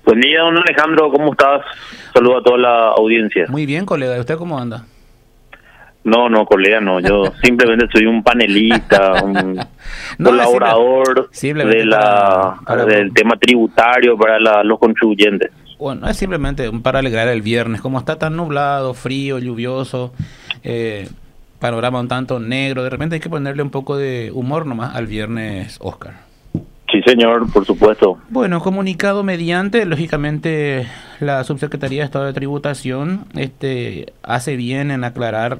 Buen día, don Alejandro, ¿cómo estás? Saludo a toda la audiencia. Muy bien, colega. ¿Y usted cómo anda? No, colega, no. Yo simplemente soy un panelista, un No, colaborador simplemente del tema tributario para los contribuyentes. Bueno, es simplemente para alegrar el viernes. Como está tan nublado, frío, lluvioso, panorama un tanto negro, de repente hay que ponerle un poco de humor nomás al viernes, Oscar. Sí, señor, por supuesto. Bueno, comunicado mediante, lógicamente, la Subsecretaría de Estado de Tributación hace bien en aclarar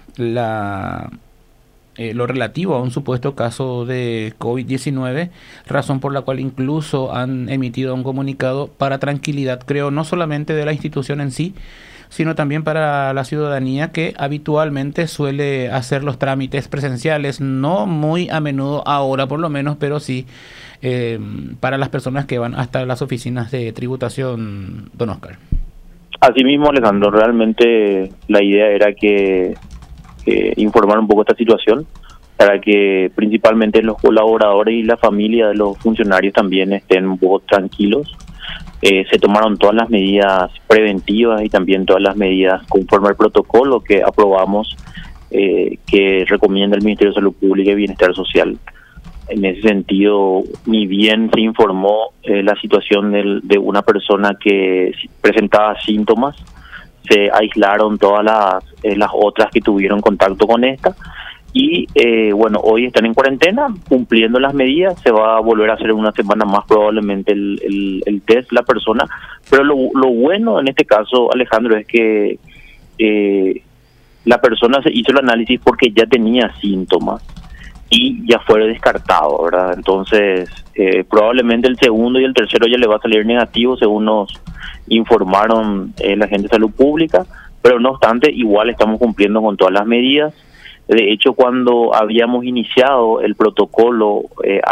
lo relativo a un supuesto caso de COVID-19, razón por la cual incluso han emitido un comunicado para tranquilidad, creo, no solamente de la institución en sí, sino también para la ciudadanía que habitualmente suele hacer los trámites presenciales, no muy a menudo ahora por lo menos, pero sí para las personas que van hasta las oficinas de tributación, don Oscar. Así mismo, Alejandro, realmente la idea era que informar un poco esta situación para que principalmente los colaboradores y la familia de los funcionarios también estén un poco tranquilos. Se tomaron todas las medidas preventivas y también todas las medidas conforme al protocolo que aprobamos, que recomienda el Ministerio de Salud Pública y Bienestar Social. En ese sentido, ni bien se informó la situación de una persona que presentaba síntomas, se aislaron todas las otras que tuvieron contacto con esta y bueno, hoy están en cuarentena cumpliendo las medidas. Se va a volver a hacer una semana más probablemente el test la persona, pero lo bueno en este caso, Alejandro, es que la persona se hizo el análisis porque ya tenía síntomas y ya fue descartado, ¿verdad? Entonces, probablemente el segundo y el tercero ya le va a salir negativo, según nos informaron la gente de salud pública, pero no obstante, igual estamos cumpliendo con todas las medidas. De hecho, cuando habíamos iniciado el protocolo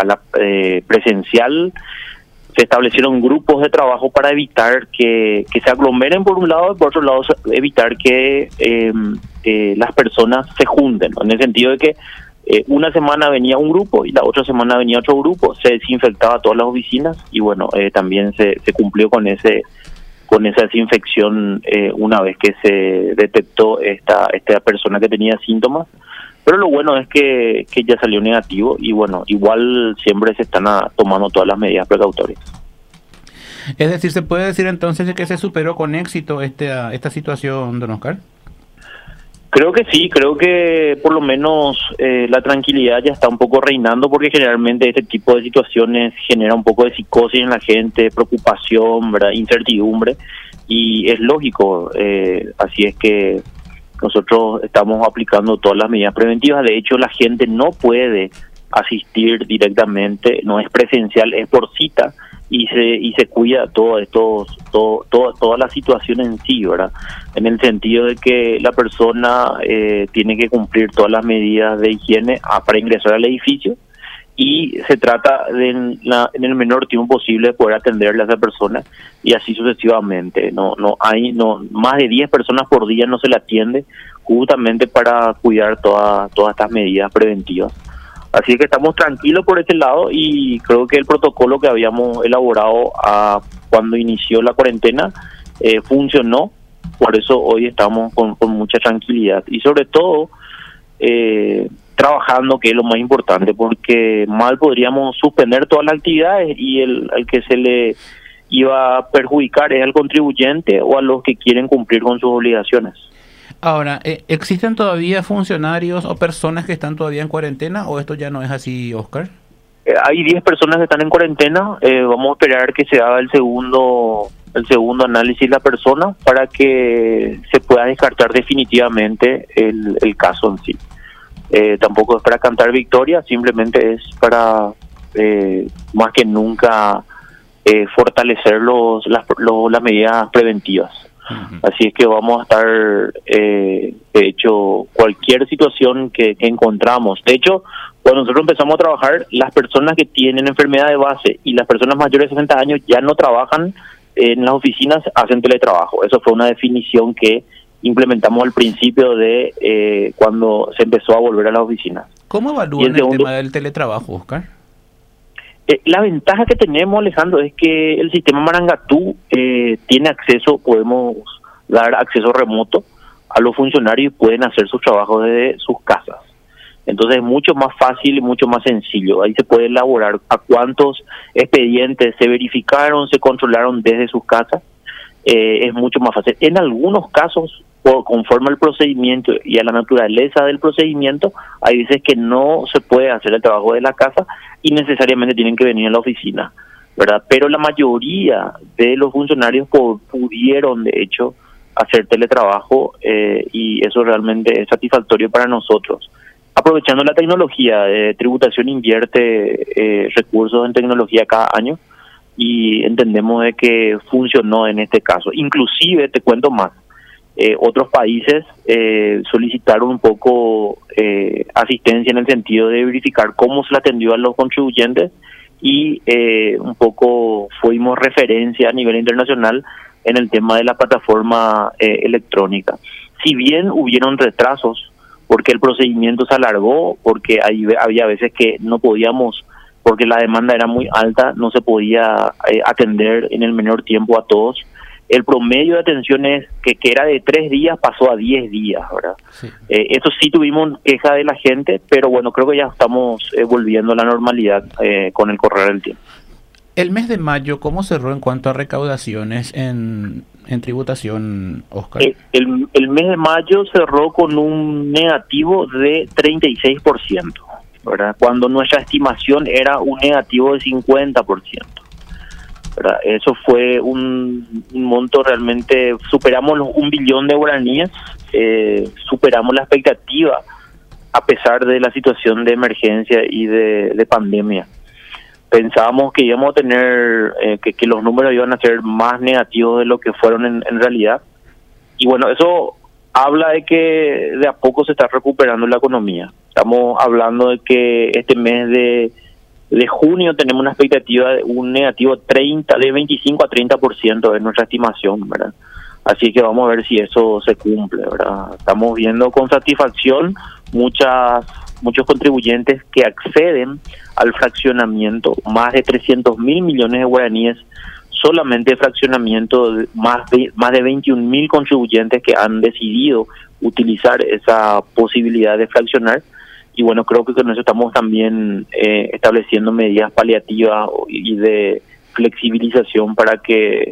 presencial, se establecieron grupos de trabajo para evitar que se aglomeren por un lado y por otro lado evitar que las personas se junten, ¿no? En el sentido de que una semana venía un grupo y la otra semana venía otro grupo, se desinfectaba todas las oficinas y bueno, también se cumplió con esa desinfección una vez que se detectó esta persona que tenía síntomas. Pero lo bueno es que ya salió negativo y bueno, igual siempre se están tomando todas las medidas precautorias. Es decir, ¿se puede decir entonces que se superó con éxito esta situación, don Oscar? Creo que sí, creo que por lo menos la tranquilidad ya está un poco reinando, porque generalmente este tipo de situaciones genera un poco de psicosis en la gente, preocupación, ¿verdad? Incertidumbre, y es lógico, así es que nosotros estamos aplicando todas las medidas preventivas. De hecho, la gente no puede asistir directamente, no es presencial, es por cita, y se cuida toda la situación en sí, ¿verdad? En el sentido de que la persona tiene que cumplir todas las medidas de higiene para ingresar al edificio, y se trata de en el menor tiempo posible poder atenderle a esa persona, y así sucesivamente. No hay más de 10 personas por día no se le atiende, justamente para cuidar todas estas medidas preventivas. Así que estamos tranquilos por ese lado, y creo que el protocolo que habíamos elaborado cuando inició la cuarentena funcionó. Por eso hoy estamos con mucha tranquilidad y sobre todo trabajando, que es lo más importante, porque mal podríamos suspender todas las actividades y al que se le iba a perjudicar es al contribuyente o a los que quieren cumplir con sus obligaciones. Ahora, ¿existen todavía funcionarios o personas que están todavía en cuarentena o esto ya no es así, Oscar? Hay 10 personas que están en cuarentena. Vamos a esperar que se haga el segundo análisis de la persona para que se pueda descartar definitivamente el caso en sí. Tampoco es para cantar victoria, simplemente es para más que nunca fortalecer las medidas preventivas. Así es que vamos a estar, de hecho, cualquier situación que encontramos. De hecho, cuando nosotros empezamos a trabajar, las personas que tienen enfermedad de base y las personas mayores de 60 años ya no trabajan en las oficinas, hacen teletrabajo. Eso fue una definición que implementamos al principio de cuando se empezó a volver a las oficinas. ¿Cómo evalúan el tema del teletrabajo, Oscar? La ventaja que tenemos, Alejandro, es que el sistema Marangatú tiene acceso, podemos dar acceso remoto a los funcionarios y pueden hacer sus trabajos desde sus casas. Entonces es mucho más fácil y mucho más sencillo. Ahí se puede elaborar a cuántos expedientes se verificaron, se controlaron desde sus casas. Es mucho más fácil. En algunos casos, conforme al procedimiento y a la naturaleza del procedimiento, hay veces que no se puede hacer el trabajo de la casa y necesariamente tienen que venir a la oficina, ¿verdad? Pero la mayoría de los funcionarios pudieron, de hecho, hacer teletrabajo y eso realmente es satisfactorio para nosotros. Aprovechando la tecnología, Tributación invierte recursos en tecnología cada año y entendemos de que funcionó en este caso. Inclusive, te cuento más, otros países solicitaron un poco asistencia en el sentido de verificar cómo se le atendió a los contribuyentes y un poco fuimos referencia a nivel internacional en el tema de la plataforma electrónica. Si bien hubieron retrasos, porque el procedimiento se alargó, porque había veces que no podíamos, porque la demanda era muy alta, no se podía atender en el menor tiempo a todos. El promedio de atenciones que era de 3 días pasó a 10 días, ¿verdad? Sí. Eso sí tuvimos queja de la gente, pero bueno, creo que ya estamos volviendo a la normalidad con el correr del tiempo. El mes de mayo, ¿cómo cerró en cuanto a recaudaciones en tributación, Oscar? El mes de mayo cerró con un negativo de 36%, ¿verdad? Cuando nuestra estimación era un negativo de 50%. ¿Verdad? Eso fue un monto realmente, superamos los 1 billón de guaraníes, superamos la expectativa a pesar de la situación de emergencia y de pandemia. Pensábamos que íbamos a tener, que los números iban a ser más negativos de lo que fueron en realidad. Y bueno, eso habla de que de a poco se está recuperando la economía. Estamos hablando de que este mes de junio tenemos una expectativa de un negativo de 25 a 30% de nuestra estimación, ¿verdad? Así que vamos a ver si eso se cumple, ¿verdad? Estamos viendo con satisfacción muchos contribuyentes que acceden al fraccionamiento, más de 300.000 millones de guaraníes, solamente fraccionamiento, más de 21.000 contribuyentes que han decidido utilizar esa posibilidad de fraccionar. Y bueno, creo que con eso estamos también estableciendo medidas paliativas y de flexibilización para que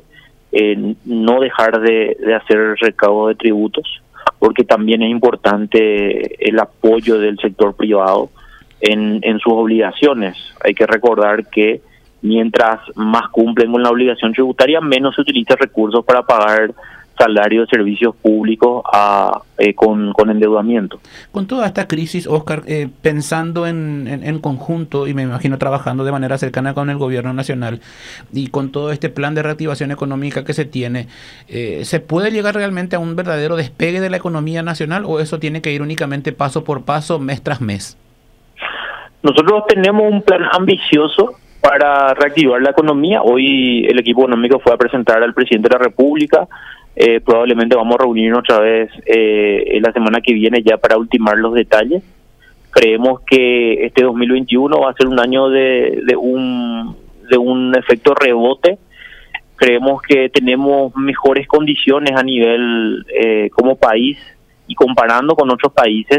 no dejar de hacer recaudo de tributos, porque también es importante el apoyo del sector privado en sus obligaciones. Hay que recordar que mientras más cumplen con la obligación tributaria, menos se utilizan recursos para pagar salarios de servicios públicos con endeudamiento. Con toda esta crisis, Oscar, pensando en conjunto, y me imagino trabajando de manera cercana con el gobierno nacional, y con todo este plan de reactivación económica que se tiene, ¿se puede llegar realmente a un verdadero despegue de la economía nacional o eso tiene que ir únicamente paso por paso, mes tras mes? Nosotros tenemos un plan ambicioso para reactivar la economía. Hoy el equipo económico fue a presentar al presidente de la República. Probablemente vamos a reunirnos otra vez la semana que viene ya para ultimar los detalles. Creemos que este 2021 va a ser un año de un efecto rebote. Creemos que tenemos mejores condiciones a nivel como país y comparando con otros países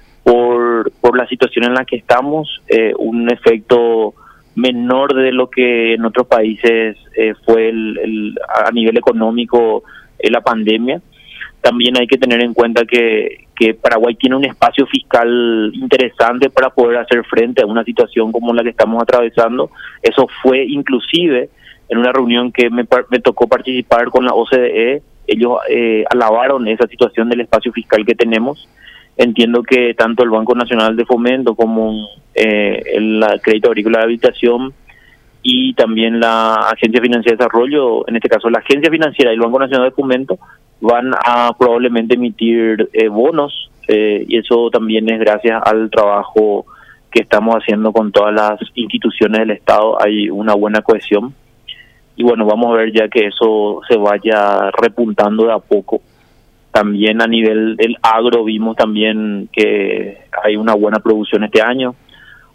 por la situación en la que estamos, un efecto menor de lo que en otros países fue a nivel económico la pandemia. También hay que tener en cuenta que Paraguay tiene un espacio fiscal interesante para poder hacer frente a una situación como la que estamos atravesando. Eso fue inclusive en una reunión que me tocó participar con la OCDE. Ellos alabaron esa situación del espacio fiscal que tenemos. Entiendo que tanto el Banco Nacional de Fomento como el Crédito Agrícola de Habilitación y también la Agencia Financiera de Desarrollo, en este caso la Agencia Financiera y el Banco Nacional de Fomento, van a probablemente emitir bonos y eso también es gracias al trabajo que estamos haciendo con todas las instituciones del Estado. Hay una buena cohesión y bueno, vamos a ver ya que eso se vaya repuntando de a poco. También a nivel del agro vimos también que hay una buena producción este año.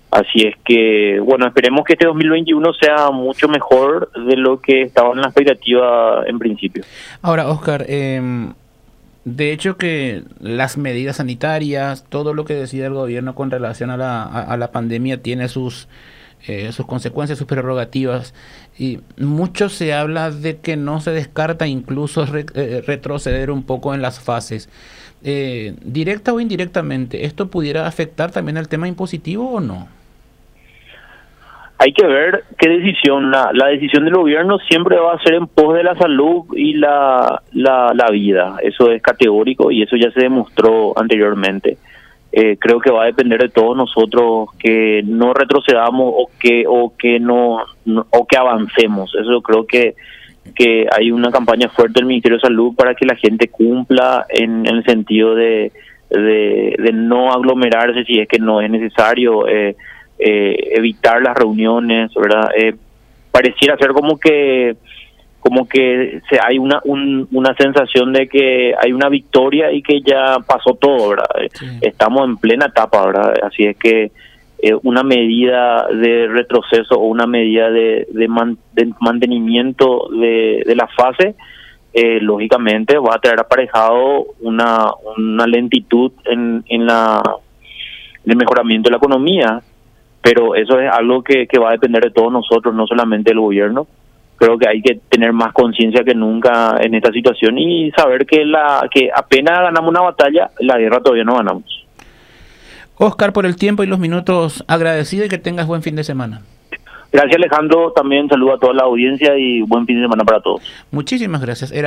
Así es que, bueno, esperemos que este 2021 sea mucho mejor de lo que estaba en la expectativa en principio. Ahora, Oscar, de hecho que las medidas sanitarias, todo lo que decide el gobierno con relación a la pandemia tiene sus consecuencias, sus prerrogativas, y mucho se habla de que no se descarta incluso retroceder un poco en las fases. Directa o indirectamente, ¿esto pudiera afectar también el tema impositivo o no? Hay que ver qué decisión, la decisión del gobierno siempre va a ser en pos de la salud y la vida. Eso es categórico y eso ya se demostró anteriormente. Creo que va a depender de todos nosotros que no retrocedamos o que avancemos. Eso creo que hay una campaña fuerte del Ministerio de Salud para que la gente cumpla en el sentido de no aglomerarse si es que no es necesario. Evitar las reuniones, ¿verdad? Pareciera ser como que hay una sensación de que hay una victoria y que ya pasó todo, ¿verdad? Sí. Estamos en plena etapa, ¿verdad? Así es que una medida de retroceso o una medida de mantenimiento de la fase lógicamente va a traer aparejado una lentitud en el mejoramiento de la economía. Pero eso es algo que va a depender de todos nosotros, no solamente del gobierno. Creo que hay que tener más conciencia que nunca en esta situación y saber que apenas ganamos una batalla, la guerra todavía no ganamos. Oscar, por el tiempo y los minutos, agradecido y que tengas buen fin de semana. Gracias, Alejandro. También saludo a toda la audiencia y buen fin de semana para todos. Muchísimas gracias.